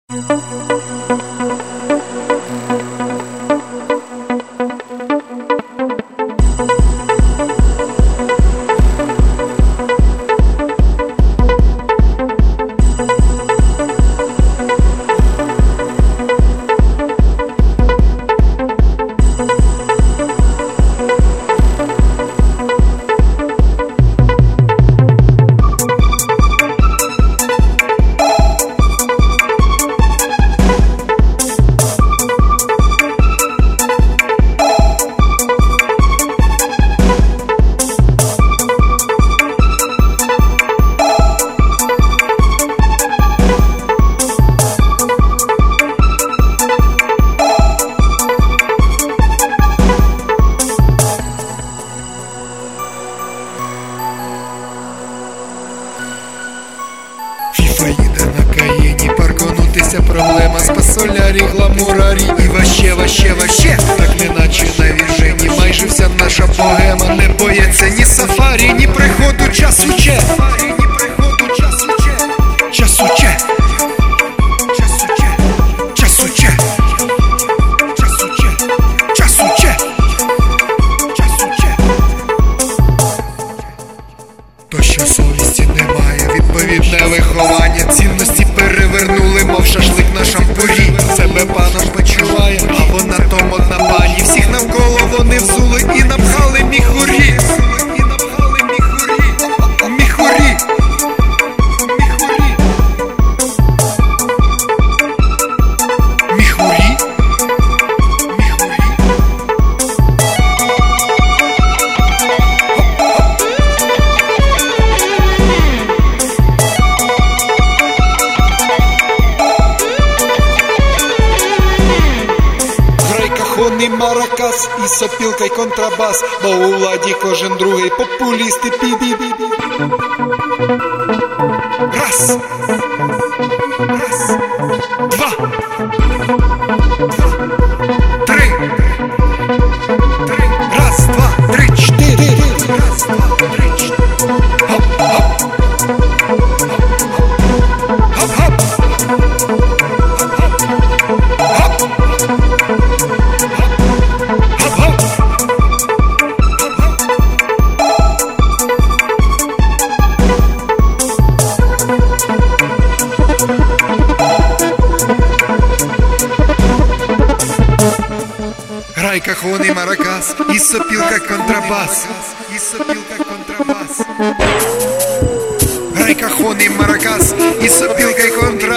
Фіфа їде на Каєні, парконутися проблема, спасолярі, гламурарі і ваще, так неначе на віржині, майже вся наша богема не боїться ні сафарі, ні приходу часу че. То що совісті немає, відповідне виховання, цінності перевернули, мов шашлик на шампурі. Себе паном почуває, а вона то модна пані. Всіх навколо вони взули і напхали міхурі. І маракас, і сопілка, й контрабас, бо у владі кожен другий популіст і піді. Раз, два, три, раз, два, три, чотири, раз, два, три, чотири, хоп, хоп, грай кахон і маракас, і сопілка контрабас, грай кахон і маракас, і сопілка й контрабас.